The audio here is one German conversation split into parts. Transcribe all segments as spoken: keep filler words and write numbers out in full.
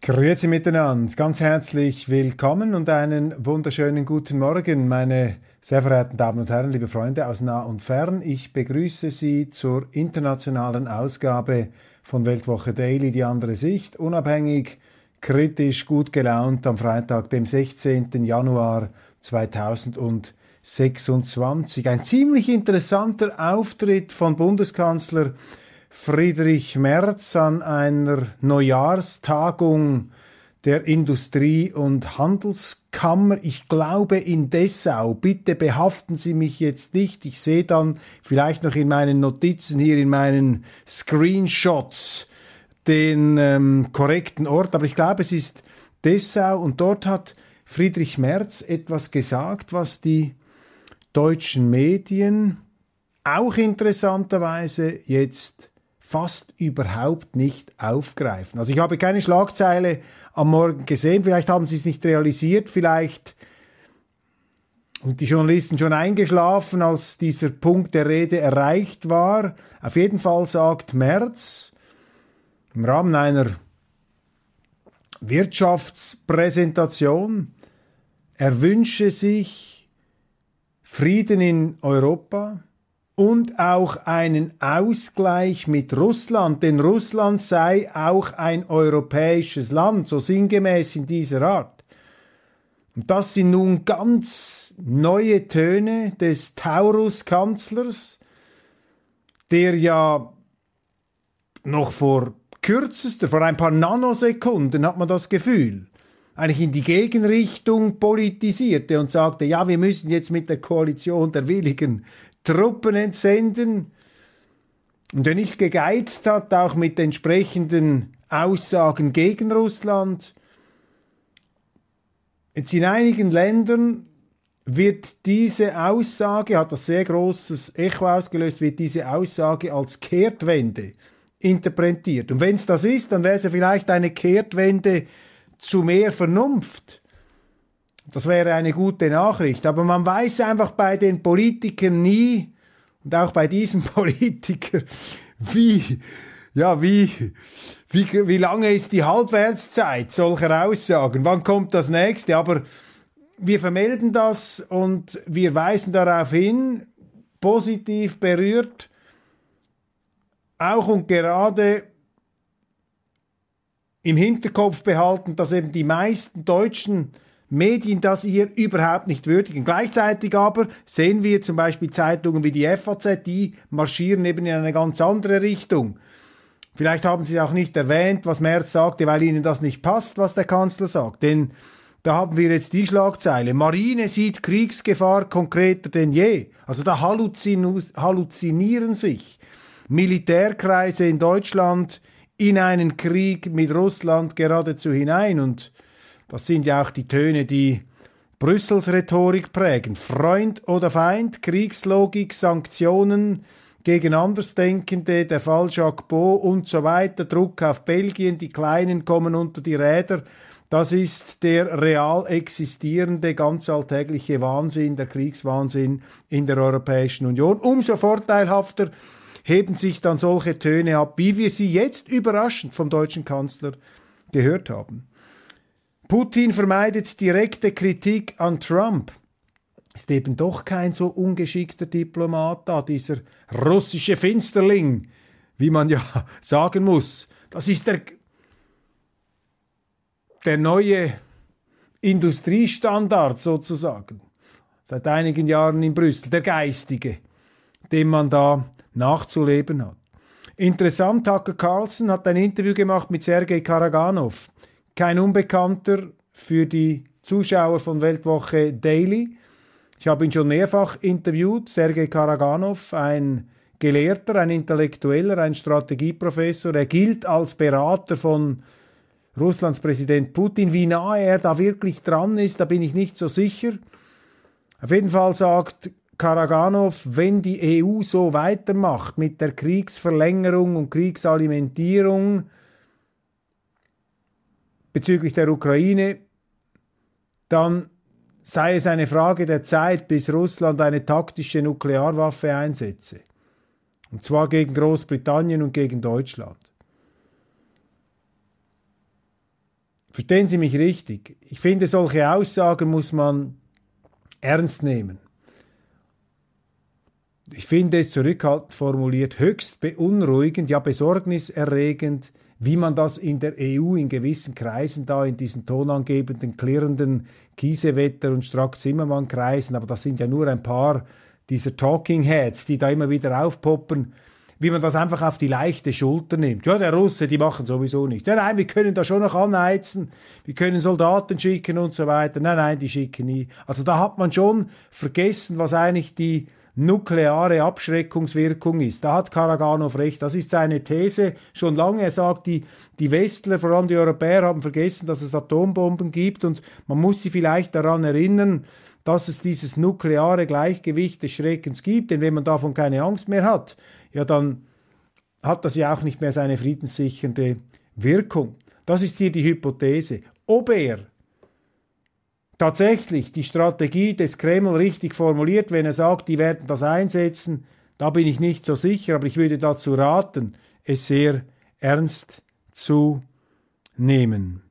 Grüezi miteinander, ganz herzlich willkommen und einen wunderschönen guten Morgen, meine sehr verehrten Damen und Herren, liebe Freunde aus nah und fern. Ich begrüße Sie zur internationalen Ausgabe von Weltwoche Daily, die andere Sicht, unabhängig, kritisch, gut gelaunt am Freitag, dem sechzehnten Januar zweitausendsechsundzwanzig. Ein ziemlich interessanter Auftritt von Bundeskanzler Friedrich Merz an einer Neujahrstagung der Industrie- und Handelskammer, ich glaube in Dessau. Bitte behaften Sie mich jetzt nicht. Ich sehe dann vielleicht noch in meinen Notizen hier, in meinen Screenshots den ähm, korrekten Ort, aber ich glaube, es ist Dessau und dort hat Friedrich Merz etwas gesagt, was die deutschen Medien auch interessanterweise jetzt fast überhaupt nicht aufgreifen. Also ich habe keine Schlagzeile am Morgen gesehen, vielleicht haben Sie es nicht realisiert, vielleicht sind die Journalisten schon eingeschlafen, als dieser Punkt der Rede erreicht war. Auf jeden Fall sagt Merz im Rahmen einer Wirtschaftspräsentation, er wünsche sich Frieden in Europa und auch einen Ausgleich mit Russland, denn Russland sei auch ein europäisches Land, so sinngemäß in dieser Art. Und das sind nun ganz neue Töne des Taurus-Kanzlers, der ja noch vor kürzester, vor ein paar Nanosekunden, hat man das Gefühl, eigentlich in die Gegenrichtung politisierte und sagte, ja, wir müssen jetzt mit der Koalition der Willigen Truppen entsenden. Und wer nicht gegeizt hat, auch mit entsprechenden Aussagen gegen Russland. Jetzt in einigen Ländern wird diese Aussage, hat das sehr großes Echo ausgelöst, wird diese Aussage als Kehrtwende interpretiert. Und wenn es das ist, dann wäre es ja vielleicht eine Kehrtwende zu mehr Vernunft. Das wäre eine gute Nachricht. Aber man weiß einfach bei den Politikern nie, und auch bei diesem Politiker, wie, ja, wie, wie, wie lange ist die Halbwertszeit solcher Aussagen? Wann kommt das nächste? Aber wir vermelden das und wir weisen darauf hin, positiv berührt, auch und gerade im Hinterkopf behalten, dass eben die meisten deutschen Medien das hier überhaupt nicht würdigen. Gleichzeitig aber sehen wir zum Beispiel Zeitungen wie die F A Z, die marschieren eben in eine ganz andere Richtung. Vielleicht haben Sie auch nicht erwähnt, was Merz sagte, weil Ihnen das nicht passt, was der Kanzler sagt. Denn da haben wir jetzt die Schlagzeile. Marine sieht Kriegsgefahr konkreter denn je. Also da halluzin- halluzinieren sich Militärkreise in Deutschland in einen Krieg mit Russland geradezu hinein. Und das sind ja auch die Töne, die Brüssels Rhetorik prägen. Freund oder Feind, Kriegslogik, Sanktionen gegen Andersdenkende, der Fall Jacques Beau und so weiter, Druck auf Belgien, die Kleinen kommen unter die Räder. Das ist der real existierende, ganz alltägliche Wahnsinn, der Kriegswahnsinn in der Europäischen Union. Umso vorteilhafter heben sich dann solche Töne ab, wie wir sie jetzt überraschend vom deutschen Kanzler gehört haben. Putin vermeidet direkte Kritik an Trump. Ist eben doch kein so ungeschickter Diplomat da, dieser russische Finsterling, wie man ja sagen muss. Das ist der, der neue Industriestandard sozusagen, seit einigen Jahren in Brüssel, der geistige, dem man da nachzuleben hat. Interessant, Tucker Carlson hat ein Interview gemacht mit Sergei Karaganov. Kein Unbekannter für die Zuschauer von Weltwoche Daily. Ich habe ihn schon mehrfach interviewt. Sergei Karaganov, ein Gelehrter, ein Intellektueller, ein Strategieprofessor. Er gilt als Berater von Russlands Präsident Putin. Wie nahe er da wirklich dran ist, da bin ich nicht so sicher. Auf jeden Fall sagt Karaganov, wenn die E U so weitermacht mit der Kriegsverlängerung und Kriegsalimentierung bezüglich der Ukraine, dann sei es eine Frage der Zeit, bis Russland eine taktische Nuklearwaffe einsetze. Und zwar gegen Großbritannien und gegen Deutschland. verstehen Sie mich richtig, ich finde, solche Aussagen muss man ernst nehmen. Ich finde es zurückhaltend formuliert höchst beunruhigend, ja besorgniserregend, wie man das in der E U in gewissen Kreisen da, in diesen tonangebenden, klirrenden Kiesewetter- und Strack-Zimmermann-Kreisen, aber das sind ja nur ein paar dieser Talking Heads, die da immer wieder aufpoppen, wie man das einfach auf die leichte Schulter nimmt. Ja, der Russe, die machen sowieso nichts. Ja, nein, wir können da schon noch anheizen, wir können Soldaten schicken und so weiter. Nein, nein, die schicken nie. Also da hat man schon vergessen, was eigentlich die nukleare Abschreckungswirkung ist. Da hat Karaganov recht. Das ist seine These schon lange. Er sagt, die, die Westler, vor allem die Europäer, haben vergessen, dass es Atombomben gibt und man muss sie vielleicht daran erinnern, dass es dieses nukleare Gleichgewicht des Schreckens gibt. Denn wenn man davon keine Angst mehr hat, ja, dann hat das ja auch nicht mehr seine friedenssichernde Wirkung. Das ist hier die Hypothese. Ob er tatsächlich die Strategie des Kreml richtig formuliert, wenn er sagt, die werden das einsetzen, da bin ich nicht so sicher, aber ich würde dazu raten, es sehr ernst zu nehmen.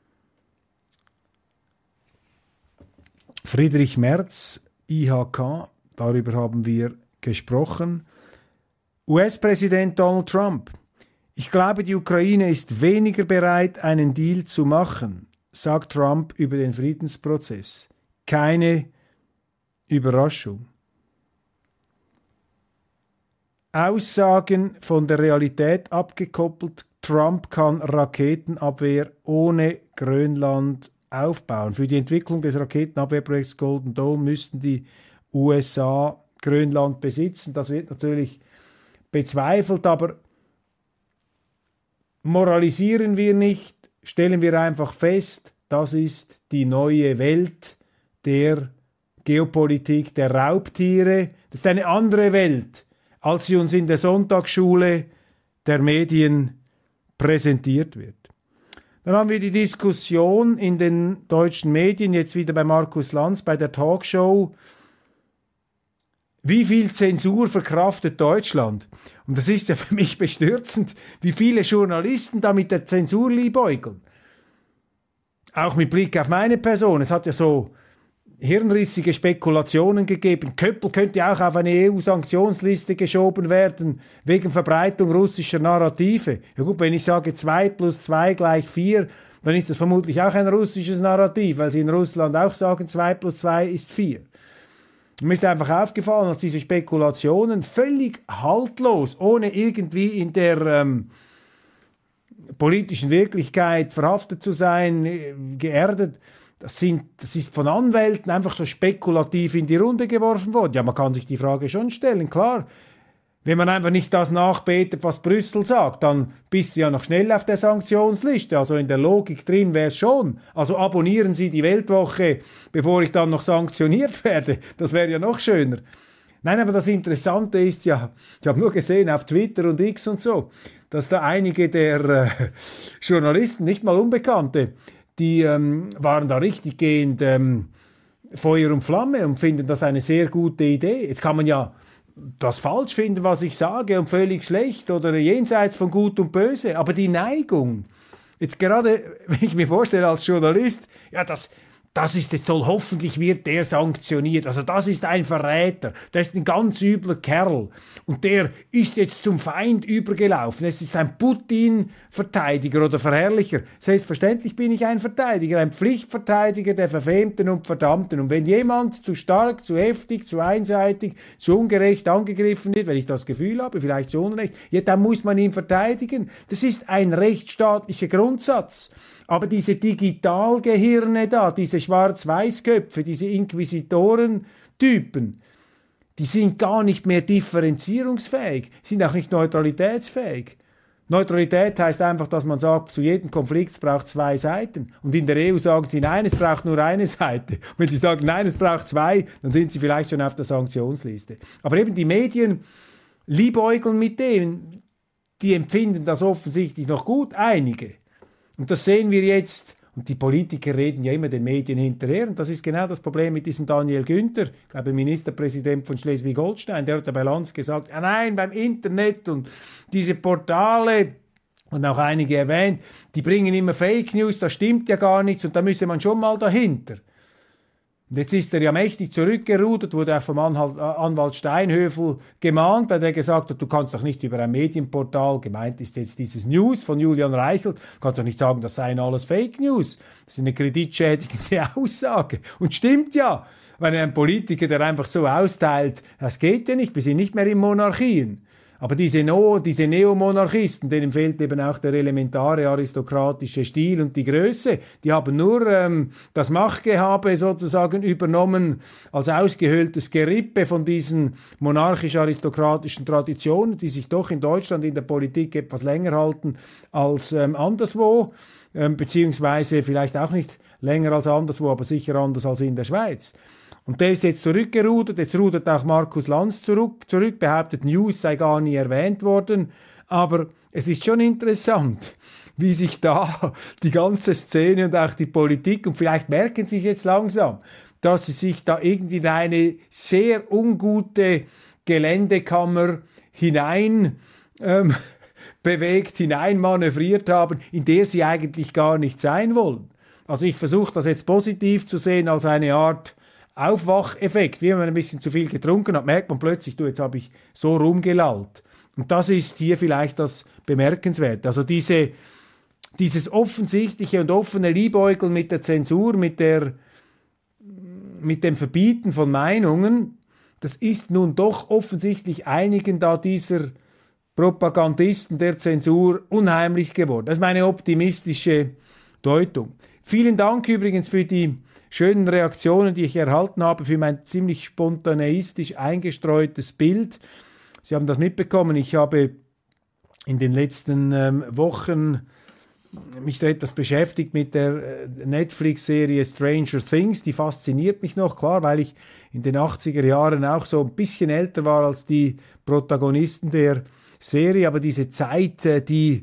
Friedrich Merz, I H K, darüber haben wir gesprochen. U S-Präsident Donald Trump: Ich glaube, die Ukraine ist weniger bereit, einen Deal zu machen, sagt Trump über den Friedensprozess. Keine Überraschung. Aussagen von der Realität abgekoppelt. Trump kann Raketenabwehr ohne Grönland aufbauen. Für die Entwicklung des Raketenabwehrprojekts Golden Dome müssten die U S A Grönland besitzen. Das wird natürlich bezweifelt, aber moralisieren wir nicht, stellen wir einfach fest, das ist die neue Welt der Geopolitik der Raubtiere. Das ist eine andere Welt, als sie uns in der Sonntagsschule der Medien präsentiert wird. Dann haben wir die Diskussion in den deutschen Medien, jetzt wieder bei Markus Lanz, bei der Talkshow. Wie viel Zensur verkraftet Deutschland? Und das ist ja für mich bestürzend, wie viele Journalisten da mit der Zensur liebäugeln. Auch mit Blick auf meine Person. Es hat ja so hirnrissige Spekulationen gegeben. Köppel könnte auch auf eine E U-Sanktionsliste geschoben werden, wegen Verbreitung russischer Narrative. Ja gut, wenn ich sage zwei plus zwei gleich vier, dann ist das vermutlich auch ein russisches Narrativ, weil sie in Russland auch sagen, zwei plus zwei ist vier. Mir ist einfach aufgefallen, dass diese Spekulationen völlig haltlos, ohne irgendwie in der ähm, politischen Wirklichkeit verhaftet zu sein, äh, geerdet, das, sind, das ist von Anwälten einfach so spekulativ in die Runde geworfen worden. Ja, man kann sich die Frage schon stellen, klar. Wenn man einfach nicht das nachbetet, was Brüssel sagt, dann bist du ja noch schnell auf der Sanktionsliste. Also in der Logik drin wäre es schon. Also abonnieren Sie die Weltwoche, bevor ich dann noch sanktioniert werde. Das wäre ja noch schöner. Nein, aber das Interessante ist ja, ich habe nur gesehen auf Twitter und X und so, dass da einige der äh, Journalisten, nicht mal Unbekannte, die ähm, waren da richtig gehend ähm, Feuer und Flamme und finden das eine sehr gute Idee. Jetzt kann man ja das falsch finden, was ich sage und völlig schlecht oder jenseits von Gut und Böse, aber die Neigung, jetzt gerade, wenn ich mir vorstelle als Journalist, ja, das, das ist jetzt toll, hoffentlich wird der sanktioniert, also das ist ein Verräter, das ist ein ganz übler Kerl und der ist jetzt zum Feind übergelaufen, es ist ein Putin-Verteidiger oder Verherrlicher. Selbstverständlich bin ich ein Verteidiger, ein Pflichtverteidiger der Verfemten und Verdammten, und wenn jemand zu stark, zu heftig, zu einseitig, zu ungerecht angegriffen wird, wenn ich das Gefühl habe, vielleicht zu Unrecht, ja, dann muss man ihn verteidigen. Das ist ein rechtsstaatlicher Grundsatz. Aber diese Digitalgehirne da, diese Schwarz-Weiß-Köpfe, diese Inquisitoren-Typen, die sind gar nicht mehr differenzierungsfähig, sind auch nicht neutralitätsfähig. Neutralität heißt einfach, dass man sagt, zu jedem Konflikt es braucht zwei Seiten. Und in der E U sagen sie, nein, es braucht nur eine Seite. Und wenn sie sagen, nein, es braucht zwei, dann sind sie vielleicht schon auf der Sanktionsliste. Aber eben die Medien liebäugeln mit denen, die empfinden das offensichtlich noch gut, einige. Und das sehen wir jetzt, und die Politiker reden ja immer den Medien hinterher, und das ist genau das Problem mit diesem Daniel Günther, ich glaube Ministerpräsident von Schleswig-Holstein, der hat ja bei Lanz gesagt, ja nein, beim Internet und diese Portale, und auch einige erwähnt, die bringen immer Fake News, das stimmt ja gar nichts und da müsse man schon mal dahinter. Und jetzt ist er ja mächtig zurückgerudert, wurde auch vom Anwalt Steinhöfel gemahnt, weil der gesagt hat, du kannst doch nicht über ein Medienportal, gemeint ist jetzt dieses News von Julian Reichelt, kannst doch nicht sagen, das seien alles Fake News. Das ist eine kreditschädigende Aussage. Und stimmt ja, wenn ein Politiker, der einfach so austeilt, das geht ja nicht, wir sind nicht mehr in Monarchien. Aber diese, no, diese Neomonarchisten, denen fehlt eben auch der elementare aristokratische Stil und die Größe. Die haben nur ähm, das Machtgehabe sozusagen übernommen als ausgehöhltes Gerippe von diesen monarchisch-aristokratischen Traditionen, die sich doch in Deutschland in der Politik etwas länger halten als ähm, anderswo, ähm, beziehungsweise vielleicht auch nicht länger als anderswo, aber sicher anders als in der Schweiz. Und der ist jetzt zurückgerudert, jetzt rudert auch Markus Lanz zurück, zurück, behauptet, News sei gar nie erwähnt worden. Aber es ist schon interessant, wie sich da die ganze Szene und auch die Politik, und vielleicht merken Sie es jetzt langsam, dass sie sich da irgendwie in eine sehr ungute Geländekammer hinein ähm, bewegt, hinein manövriert haben, in der sie eigentlich gar nicht sein wollen. Also ich versuche das jetzt positiv zu sehen als eine Art Aufwacheffekt, wie wenn man ein bisschen zu viel getrunken hat, merkt man plötzlich, du, jetzt habe ich so rumgelallt. Und das ist hier vielleicht das Bemerkenswerte. Also diese, dieses offensichtliche und offene Liebäugeln mit der Zensur, mit der, mit dem Verbieten von Meinungen, das ist nun doch offensichtlich einigen da dieser Propagandisten der Zensur unheimlich geworden. Das ist meine optimistische Deutung. Vielen Dank übrigens für die schönen Reaktionen, die ich erhalten habe, für mein ziemlich spontaneistisch eingestreutes Bild. Sie haben das mitbekommen. Ich habe in den letzten ähm, Wochen mich da etwas beschäftigt mit der äh, Netflix-Serie Stranger Things. Die fasziniert mich noch, klar, weil ich in den achtziger Jahren auch so ein bisschen älter war als die Protagonisten der Serie. Aber diese Zeit, äh, die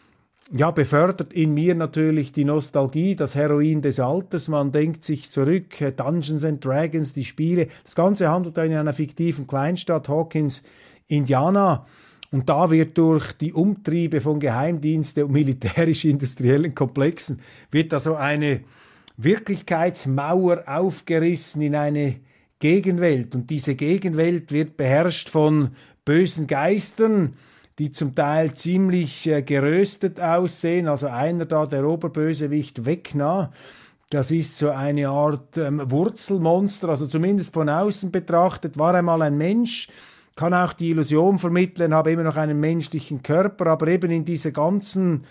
ja, befördert in mir natürlich die Nostalgie, das Heroin des Alters. Man denkt sich zurück, Dungeons and Dragons, die Spiele. Das Ganze handelt in einer fiktiven Kleinstadt, Hawkins, Indiana. Und da wird durch die Umtriebe von Geheimdienste und militärisch-industriellen Komplexen, wird da so eine Wirklichkeitsmauer aufgerissen in eine Gegenwelt. Und diese Gegenwelt wird beherrscht von bösen Geistern, die zum Teil ziemlich äh, geröstet aussehen. Also einer da, der Oberbösewicht Vecna, das ist so eine Art ähm, Wurzelmonster, also zumindest von außen betrachtet, war einmal ein Mensch, kann auch die Illusion vermitteln, habe immer noch einen menschlichen Körper, aber eben in dieser ganzen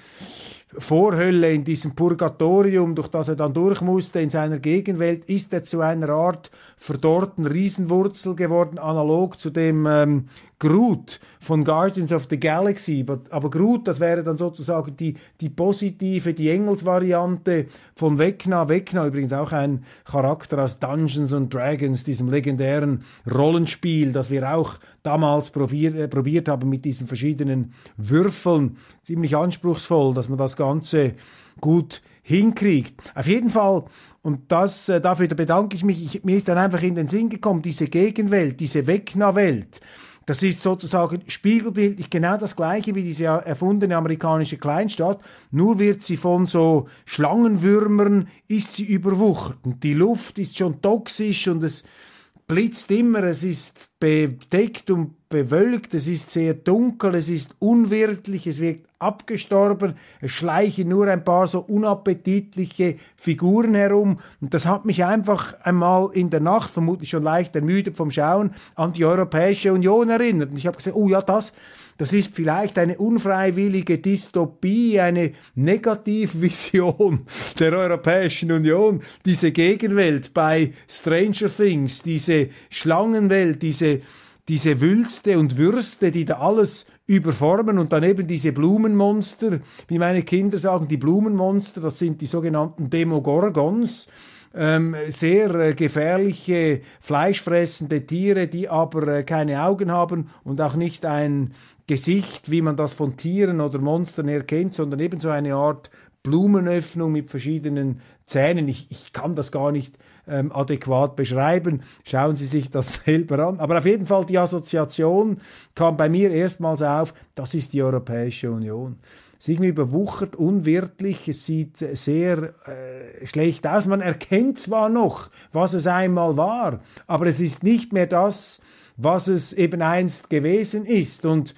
Vorhölle, in diesem Purgatorium, durch das er dann durch musste, in seiner Gegenwelt, ist er zu einer Art verdorrten Riesenwurzel geworden, analog zu dem ähm, Groot von Guardians of the Galaxy. Aber, aber Groot, das wäre dann sozusagen die, die positive, die Engelsvariante von Vecna. Vecna übrigens auch ein Charakter aus Dungeons and Dragons, diesem legendären Rollenspiel, das wir auch damals probier, äh, probiert haben mit diesen verschiedenen Würfeln. Ziemlich anspruchsvoll, dass man das Ganze gut hinkriegt. Auf jeden Fall, und das, äh, dafür bedanke ich mich, ich, mir ist dann einfach in den Sinn gekommen, diese Gegenwelt, diese Vecna-Welt, das ist sozusagen spiegelbildlich genau das Gleiche wie diese erfundene amerikanische Kleinstadt, nur wird sie von so Schlangenwürmern, ist sie überwuchert. Und die Luft ist schon toxisch und es blitzt immer, es ist bedeckt und bewölkt, es ist sehr dunkel, es ist unwirtlich, es wirkt abgestorben, es schleichen nur ein paar so unappetitliche Figuren herum und das hat mich einfach einmal in der Nacht, vermutlich schon leicht ermüdet vom Schauen, an die Europäische Union erinnert und ich habe gesagt, oh ja, das, das ist vielleicht eine unfreiwillige Dystopie, eine Negativvision der Europäischen Union, diese Gegenwelt bei Stranger Things, diese Schlangenwelt, diese diese Wülste und Würste, die da alles überformen und dann eben diese Blumenmonster, wie meine Kinder sagen, die Blumenmonster, das sind die sogenannten Demogorgons, ähm, sehr äh, gefährliche, fleischfressende Tiere, die aber äh, keine Augen haben und auch nicht ein Gesicht, wie man das von Tieren oder Monstern erkennt, sondern eben so eine Art Blumenöffnung mit verschiedenen Zähnen. Ich, ich kann das gar nicht ähm, adäquat beschreiben. Schauen Sie sich das selber an. Aber auf jeden Fall, die Assoziation kam bei mir erstmals auf, das ist die Europäische Union. ist irgendwie überwuchert, unwirtlich, es sieht sehr äh, schlecht aus. Man erkennt zwar noch, was es einmal war, aber es ist nicht mehr das, was es eben einst gewesen ist. Und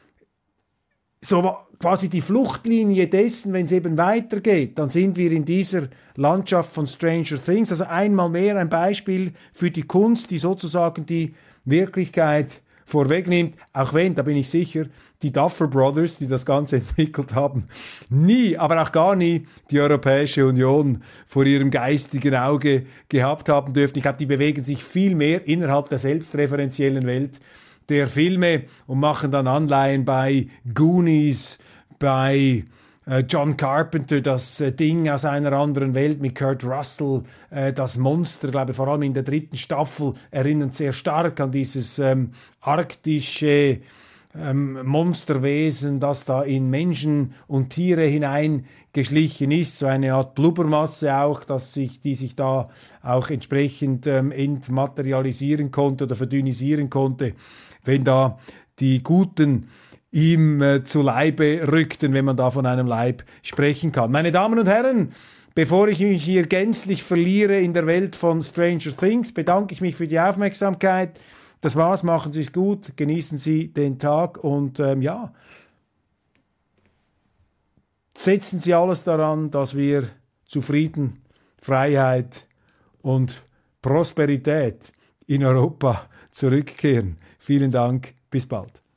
so quasi die Fluchtlinie dessen, wenn es eben weitergeht, dann sind wir in dieser Landschaft von Stranger Things. Also einmal mehr ein Beispiel für die Kunst, die sozusagen die Wirklichkeit vorwegnimmt, auch wenn, da bin ich sicher, die Duffer Brothers, die das Ganze entwickelt haben, nie, aber auch gar nie die Europäische Union vor ihrem geistigen Auge gehabt haben dürften. Ich glaube, die bewegen sich viel mehr innerhalb der selbstreferenziellen Welt der Filme und machen dann Anleihen bei Goonies, bei äh, John Carpenter, das äh, Ding aus einer anderen Welt mit Kurt Russell, äh, das Monster, glaube ich, vor allem in der dritten Staffel, erinnert sehr stark an dieses ähm, arktische ähm, Monsterwesen, das da in Menschen und Tiere hineingeschlichen ist, so eine Art Blubbermasse auch, dass sich, die sich da auch entsprechend ähm, entmaterialisieren konnte oder verdünnisieren konnte, wenn da die Guten ihm äh, zu Leibe rückten, wenn man da von einem Leib sprechen kann. Meine Damen und Herren, bevor ich mich hier gänzlich verliere in der Welt von Stranger Things, bedanke ich mich für die Aufmerksamkeit. Das war's, machen Sie es gut, genießen Sie den Tag und ähm, ja, setzen Sie alles daran, dass wir zu Frieden, Freiheit und Prosperität in Europa zurückkehren. Vielen Dank, bis bald.